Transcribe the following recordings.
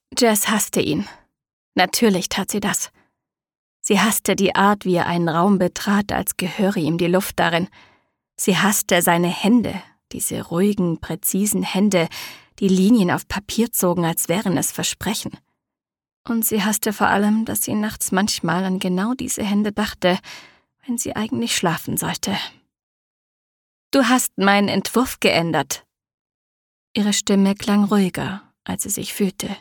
Jess hasste ihn. Natürlich tat sie das. Sie hasste die Art, wie er einen Raum betrat, als gehöre ihm die Luft darin. Sie hasste seine Hände, diese ruhigen, präzisen Hände, die Linien auf Papier zogen, als wären es Versprechen. Und sie hasste vor allem, dass sie nachts manchmal an genau diese Hände dachte, wenn sie eigentlich schlafen sollte. »Du hast meinen Entwurf geändert.« Ihre Stimme klang ruhiger, als sie sich fühlte.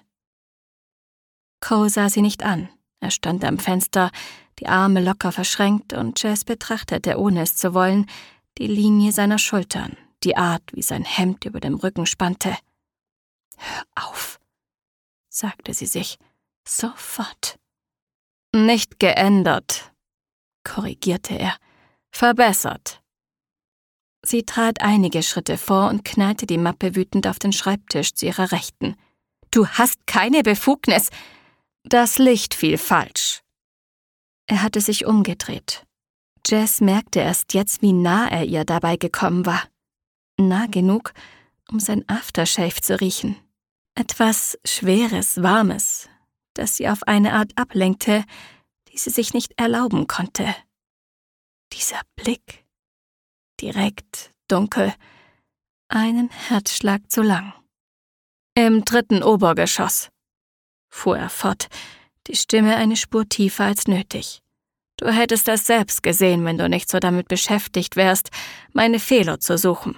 Cole sah sie nicht an. Er stand am Fenster, die Arme locker verschränkt, und Jess betrachtete, ohne es zu wollen, die Linie seiner Schultern, die Art, wie sein Hemd über dem Rücken spannte. »Hör auf«, sagte sie sich, »sofort.« »Nicht geändert«, korrigierte er, »verbessert.« Sie trat einige Schritte vor und knallte die Mappe wütend auf den Schreibtisch zu ihrer Rechten. »Du hast keine Befugnis!« »Das Licht fiel falsch.« Er hatte sich umgedreht. Jess merkte erst jetzt, wie nah er ihr dabei gekommen war. Nah genug, um sein Aftershave zu riechen. Etwas Schweres, Warmes, das sie auf eine Art ablenkte, die sie sich nicht erlauben konnte. Dieser Blick. Direkt, dunkel, einen Herzschlag zu lang. »Im 3. Obergeschoss«, fuhr er fort, die Stimme eine Spur tiefer als nötig. »Du hättest das selbst gesehen, wenn du nicht so damit beschäftigt wärst, meine Fehler zu suchen.«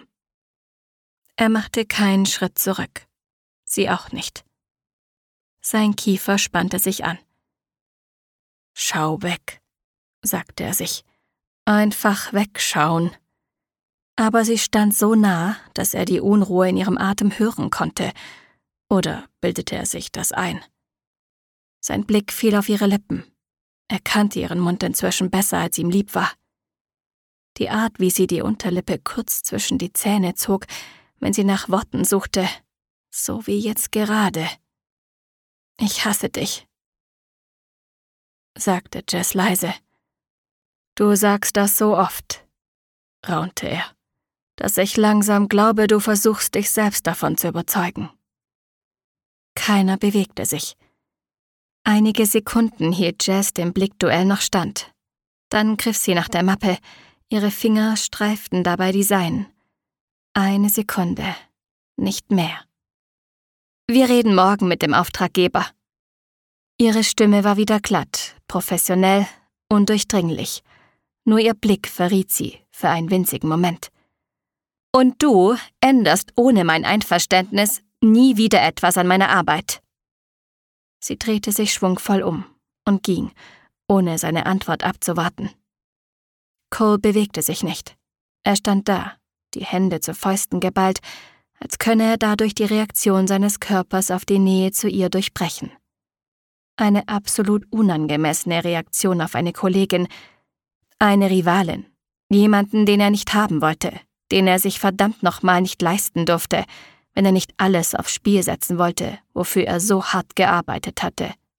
Er machte keinen Schritt zurück. Sie auch nicht. Sein Kiefer spannte sich an. »Schau weg«, sagte er sich. »Einfach wegschauen.« Aber sie stand so nah, dass er die Unruhe in ihrem Atem hören konnte. Oder bildete er sich das ein? Sein Blick fiel auf ihre Lippen. Er kannte ihren Mund inzwischen besser, als ihm lieb war. Die Art, wie sie die Unterlippe kurz zwischen die Zähne zog, wenn sie nach Worten suchte, so wie jetzt gerade. »Ich hasse dich«, sagte Jess leise. »Du sagst das so oft«, raunte er, »dass ich langsam glaube, du versuchst, dich selbst davon zu überzeugen.« Keiner bewegte sich. Einige Sekunden hielt Jess dem Blickduell noch stand. Dann griff sie nach der Mappe. Ihre Finger streiften dabei die seinen. 1 Sekunde, nicht mehr. »Wir reden morgen mit dem Auftraggeber.« Ihre Stimme war wieder glatt, professionell, undurchdringlich. Nur ihr Blick verriet sie für einen winzigen Moment. »Und du änderst ohne mein Einverständnis nie wieder etwas an meiner Arbeit.« Sie drehte sich schwungvoll um und ging, ohne seine Antwort abzuwarten. Cole bewegte sich nicht. Er stand da, die Hände zu Fäusten geballt, als könne er dadurch die Reaktion seines Körpers auf die Nähe zu ihr durchbrechen. Eine absolut unangemessene Reaktion auf eine Kollegin, eine Rivalin, jemanden, den er nicht haben wollte, den er sich verdammt nochmal nicht leisten durfte, wenn er nicht alles aufs Spiel setzen wollte, wofür er so hart gearbeitet hatte.